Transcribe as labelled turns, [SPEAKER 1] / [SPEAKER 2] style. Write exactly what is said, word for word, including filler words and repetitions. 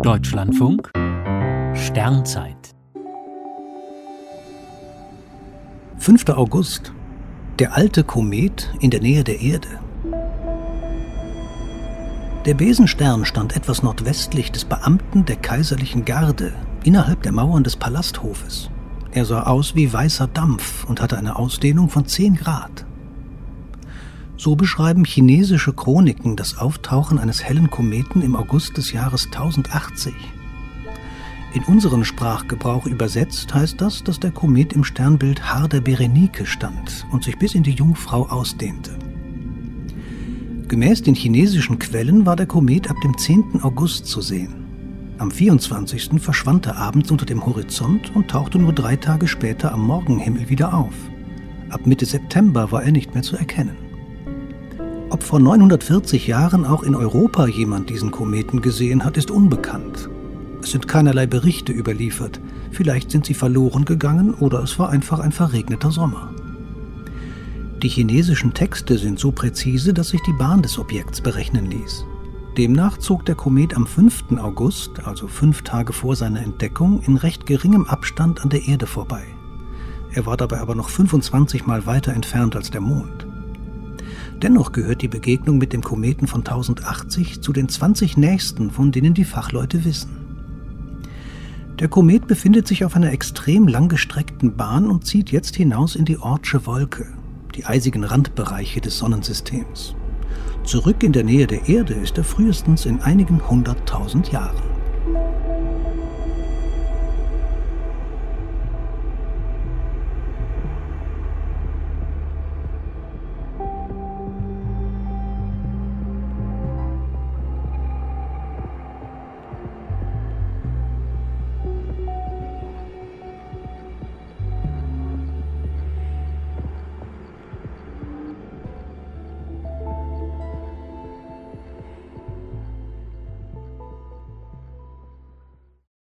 [SPEAKER 1] Deutschlandfunk Sternzeit
[SPEAKER 2] fünfter August. Der alte Komet in der Nähe der Erde. Der Besenstern stand etwas nordwestlich des Beamten der kaiserlichen Garde, innerhalb der Mauern des Palasthofes. Er sah aus wie weißer Dampf und hatte eine Ausdehnung von zehn Grad. So beschreiben chinesische Chroniken das Auftauchen eines hellen Kometen im August des Jahres tausendachtzig. In unseren Sprachgebrauch übersetzt heißt das, dass der Komet im Sternbild Haar der Berenike stand und sich bis in die Jungfrau ausdehnte. Gemäß den chinesischen Quellen war der Komet ab dem zehnten August zu sehen. Am vierundzwanzigsten verschwand er abends unter dem Horizont und tauchte nur drei Tage später am Morgenhimmel wieder auf. Ab Mitte September war er nicht mehr zu erkennen. Ob vor neunhundertvierzig Jahren auch in Europa jemand diesen Kometen gesehen hat, ist unbekannt. Es sind keinerlei Berichte überliefert. Vielleicht sind sie verloren gegangen oder es war einfach ein verregneter Sommer. Die chinesischen Texte sind so präzise, dass sich die Bahn des Objekts berechnen ließ. Demnach zog der Komet am fünften August, also fünf Tage vor seiner Entdeckung, in recht geringem Abstand an der Erde vorbei. Er war dabei aber noch fünfundzwanzig Mal weiter entfernt als der Mond. Dennoch gehört die Begegnung mit dem Kometen von tausendachtzig zu den zwanzig nächsten, von denen die Fachleute wissen. Der Komet befindet sich auf einer extrem langgestreckten Bahn und zieht jetzt hinaus in die Oortsche Wolke, die eisigen Randbereiche des Sonnensystems. Zurück in der Nähe der Erde ist er frühestens in einigen hunderttausend Jahren.